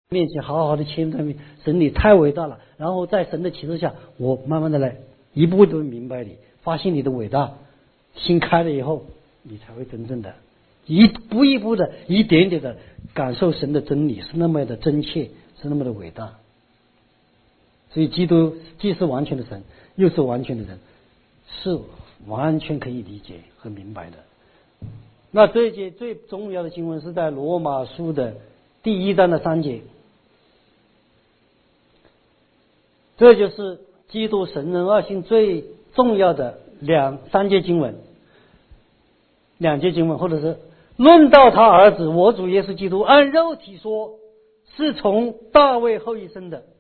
面前好好的谦卑，神你太伟大了。然后在神的启示下，我慢慢的来，一步一步明白你，发现你的伟大，心开了以后，你才会真正的一步一步的、一点点的感受神的真理是那么的真切，是那么的伟大。所以基督既是完全的神，又是完全的人，是完全可以理解和明白的。那这一节最重要的经文是在罗马书的第1章的3节，这就是基督神人二性最重要的3节经文，2节经文，或者是论到他儿子我主耶稣基督，按肉体说是从大卫后裔生的，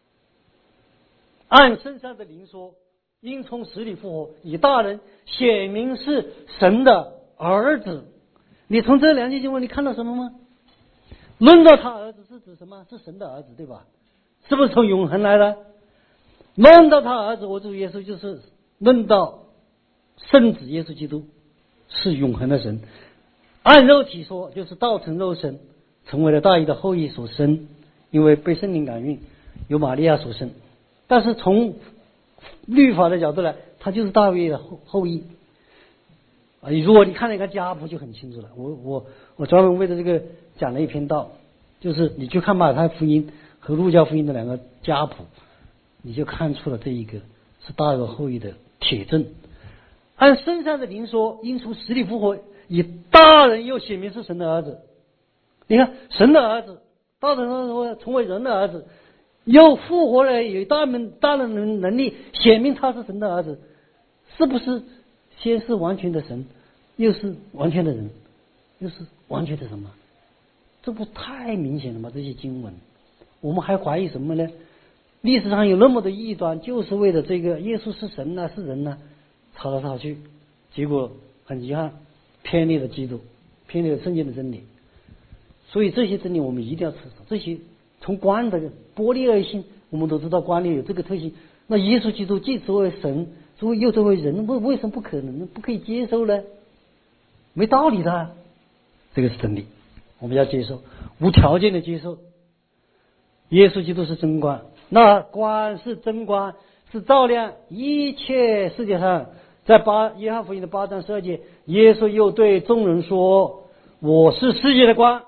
按圣上的灵说因从死里复活，以大人显明是神的儿子。你从这2节经文你看到什么吗？论到他儿子是指什么？是神的儿子，对吧？是不是从永恒来的？论到他儿子我主耶稣，就是论到圣子耶稣基督是永恒的神。按肉体说，就是道成肉身，成为了大义的后裔所生，因为被圣灵感孕，由玛利亚所生。但是从律法的角度来，他就是大卫的后裔。如果你看那个家谱就很清楚了。我专门为了这个讲了一篇道，就是你去看马太福音和路加福音的2个家谱，你就看出了这一个是大卫后裔的铁证。按圣上的灵说，因从死里复活，以大人又显明是神的儿子。你看神的儿子，大人成为人的儿子，又复活了，有大人能力显明他是神的儿子，是不是先是完全的神，又是完全的人，又是完全的什么？这不太明显了吗？这些经文我们还怀疑什么呢？历史上有那么多异端，就是为了这个耶稣是神呢是人呢，吵来吵去，结果很遗憾偏离了基督，偏离了圣经的真理。所以这些真理我们一定要持守。这些从光的波粒二性，我们都知道光里有这个特性。那耶稣基督既作为神，又作为人，为什么不可能不可以接受呢？没道理的，这个是真理，我们要接受，无条件的接受。耶稣基督是真光，那光是真光，是照亮一切世界上。在约翰福音的8章12节，耶稣又对众人说：我是世界的光，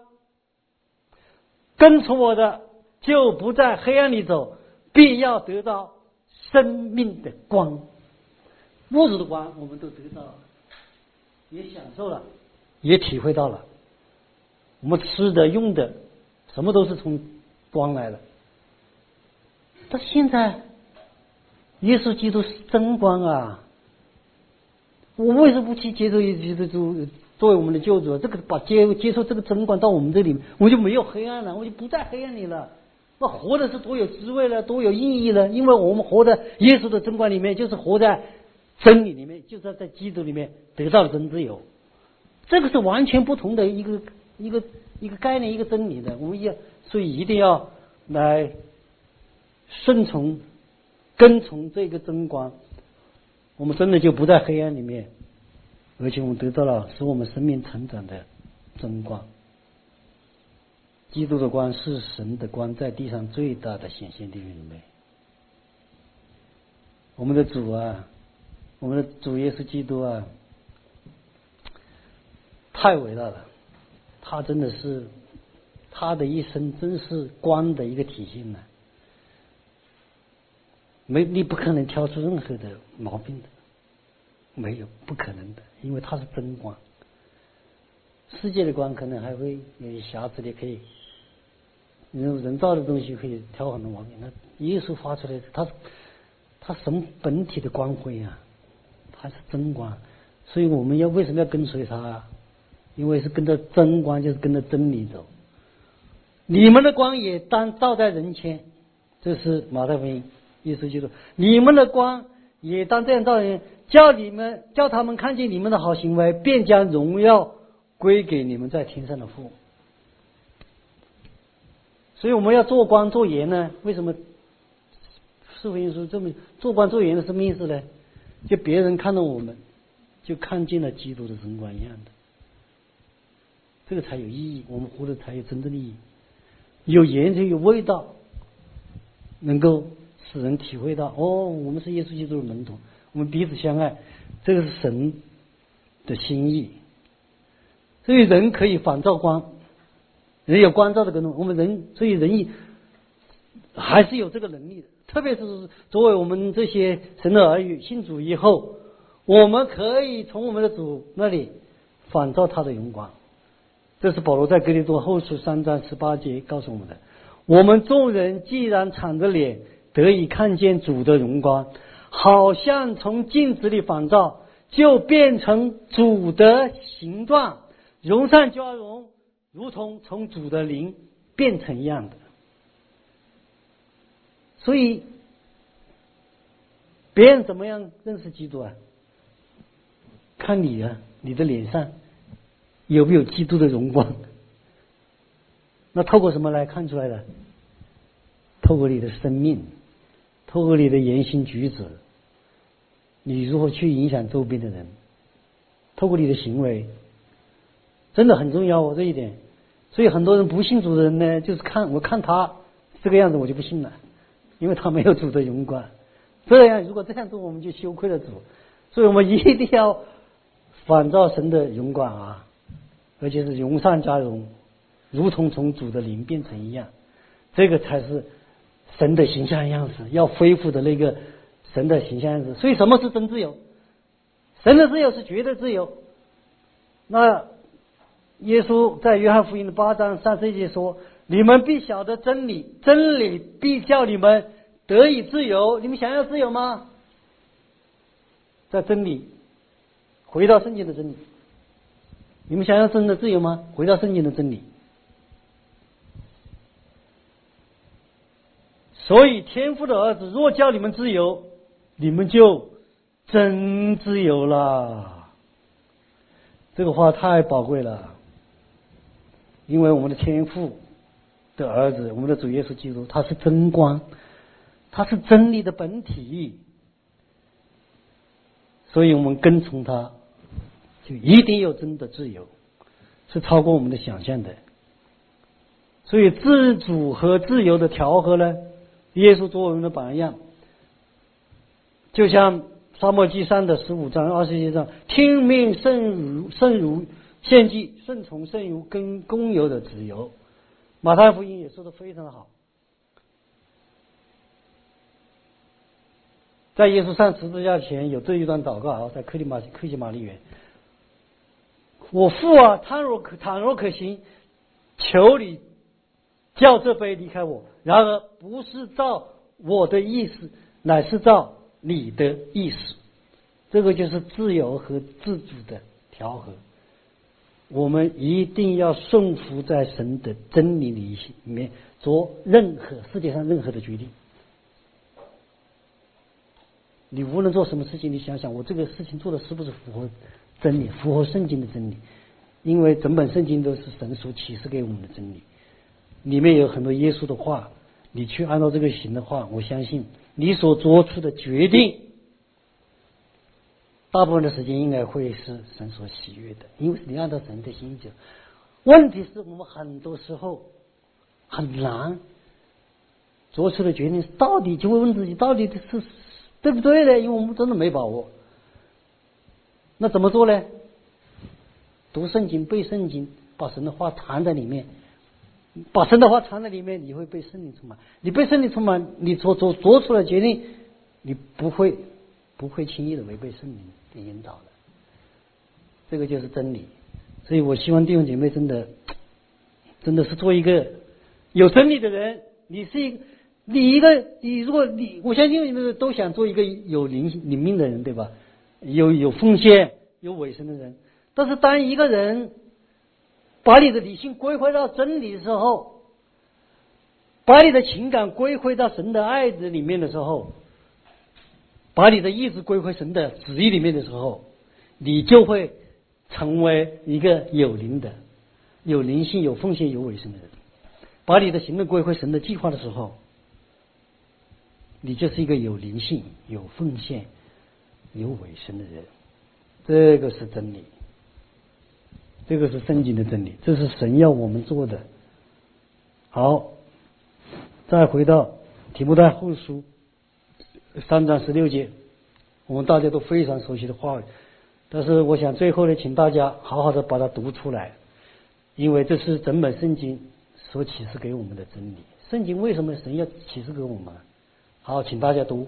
跟从我的就不在黑暗里走，必要得到生命的光。物质的光我们都得到了，也享受了，也体会到了。我们吃的用的什么都是从光来的。但现在耶稣基督是真光啊，我为什么不去接受耶稣基督作为我们的救主？这个接受这个真光到我们这里面，我就没有黑暗了，我就不在黑暗里了。那活的是多有滋味了，多有意义了，因为我们活在耶稣的真光里面，就是活在真理里面，就是在基督里面得到了真自由。这个是完全不同的一个概念，一个真理的。我们所以一定要来顺从跟从这个真光，我们真的就不在黑暗里面，而且我们得到了使我们生命成长的真光。基督的光是神的光在地上最大的显现，弟兄姊妹。我们的主啊，我们的主耶稣基督啊，太伟大了，他真的是，他的一生真是光的一个体现呢。你不可能挑出任何的毛病的，没有，不可能的，因为它是真光。世界的光可能还会有些瑕疵的，可以人造的东西可以挑很多毛病。那耶稣发出来的，他神本体的光辉啊，他是真光，所以我们为什么要跟随他啊？因为是跟着真光，就是跟着真理走。你们的光也当照在人前，这是马太福音。耶稣基督，你们的光也当这样照人，叫他们看见你们的好行为，便将荣耀归给你们在天上的父。所以我们要做光做盐呢？为什么四福音书这么做光做盐的什么意思呢？就别人看到我们，就看见了基督的真光一样的，这个才有意义，我们活的才有真正的意义。 有颜色有味道，能够使人体会到我们是耶稣基督的门徒，我们彼此相爱，这个是神的心意。所以人可以反照光，人有光照的功能，我们人所以人还是有这个能力的。特别是作为我们这些神的儿女信主以后，我们可以从我们的主那里反照他的荣光。这是保罗在哥林多后书3章18节告诉我们的。我们众人既然敞着脸得以看见主的荣光，好像从镜子里反照，就变成主的形状，容上加容，如同从主的灵变成一样的。所以别人怎么样认识基督啊？看你啊，你的脸上有没有基督的荣光？那透过什么来看出来的？透过你的生命，透过你的言行举止，你如何去影响周边的人，透过你的行为，真的很重要这一点。所以很多人不信主的人呢，就是我看他这个样子我就不信了，因为他没有主的荣光。如果这样做，我们就羞愧了主。所以我们一定要反照神的荣光啊，而且是容上加容，如同从主的灵变成一样，这个才是神的形象样式，要恢复的那个神的形象样式。所以什么是真自由？神的自由是绝对自由。那耶稣在约翰福音的8章31节说：你们必晓得真理，真理必叫你们得以自由。你们想要自由吗？在真理，回到圣经的真理。你们想要真的自由吗？回到圣经的真理。所以天父的儿子若叫你们自由，你们就真自由了。这个话太宝贵了，因为我们的天父的儿子，我们的主耶稣基督，他是真光，他是真理的本体，所以我们跟从他就一定有真的自由，是超过我们的想象的。所以自主和自由的调和呢，耶稣作为我们的榜样，就像撒母耳记上的15章20节上，听命胜如献祭，顺从胜如跟公有的自由。马太福音也说得非常的好，在耶稣上十字架前有这一段祷告，在克西马尼园，我父啊，倘若可行，求你叫这杯离开我，然而不是照我的意思，乃是照你的意思。这个就是自由和自主的调和。我们一定要顺服在神的真理里面，做世界上任何的决定。你无论做什么事情，你想想我这个事情做的是不是符合真理，符合圣经的真理？因为整本圣经都是神所启示给我们的真理，里面有很多耶稣的话，你去按照这个行的话，我相信你所做出的决定大部分的时间应该会是神所喜悦的，因为你按照神的心意走。问题是我们很多时候很难做出的决定，到底就会问自己到底是对不对呢？因为我们真的没把握。那怎么做呢？读圣经，背圣经，把神的话藏在里面，把神的话藏在里面，你会被圣灵充满。你被圣灵充满，你做出的决定，你不会轻易的违背圣灵的引导的。这个就是真理。所以我希望弟兄姐妹真的是做一个有真理的人。我相信你们都想做一个有灵命的人，对吧？有奉献、有委身的人。但是当一个人把你的理性归回到真理的时候，把你的情感归回到神的爱子里面的时候，把你的意志归回神的旨意里面的时候，你就会成为一个有灵的、有灵性、有奉献、有委身的人。把你的行动归回神的计划的时候，你就是一个有灵性、有奉献、有委身的人。这个是真理，这个是圣经的真理，这是神要我们做的。好， 再回到提摩太后书3章16节，我们大家都非常熟悉的话语，但是我想最后呢，请大家好好的把它读出来，因为这是整本圣经所启示给我们的真理。圣经为什么神要启示给我们？好，请大家读。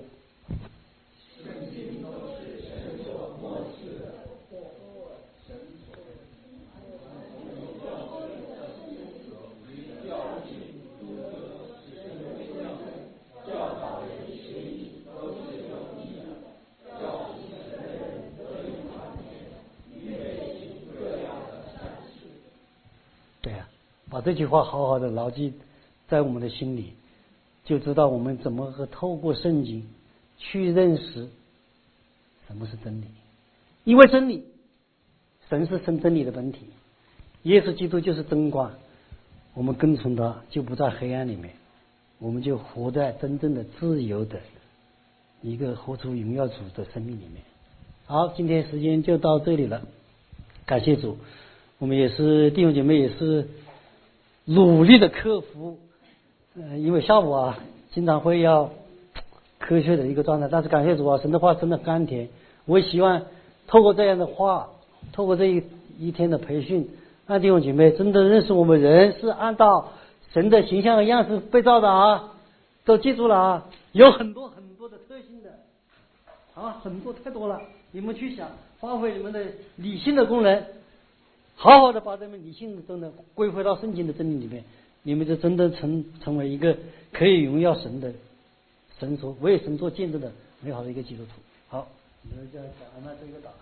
对啊，把这句话好好的牢记在我们的心里，就知道我们怎么和透过圣经去认识什么是真理。因为真理，神是真理的本体，耶稣基督就是真光，我们跟从他就不在黑暗里面，我们就活在真正的自由的一个活出荣耀主的生命里面。好，今天时间就到这里了，感谢主。我们也是弟兄姐妹也是努力的克服，因为下午经常会要科学的一个状态，但是感谢主神的话真的甘甜。我也希望透过这样的话，透过这一天的培训，让弟兄姐妹真的认识我们人是按照神的形象和样式被造的都记住了有很多很多的特性的很多太多了，你们去想，发挥你们的理性的功能，好好的把这们理性的功能归回到圣经的真理里面，你们就真的成为一个可以荣耀神的神所为神做见证的美好的一个基督徒。好，我们再讲那这个祷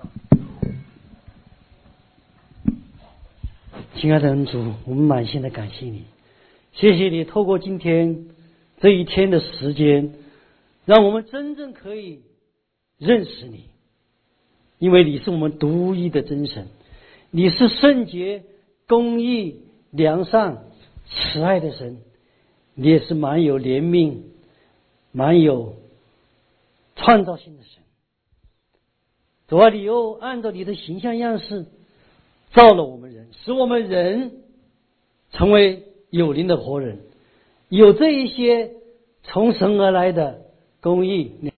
告。亲爱的恩主，我们满心的感谢你，谢谢你透过今天这一天的时间，让我们真正可以认识你，因为你是我们独一的真神，你是圣洁、公义、良善、慈爱的神，你也是满有怜悯、满有创造性的神。主啊，你又按照你的形象样式造了我们人，使我们人成为有灵的活人，有这一些从神而来的公义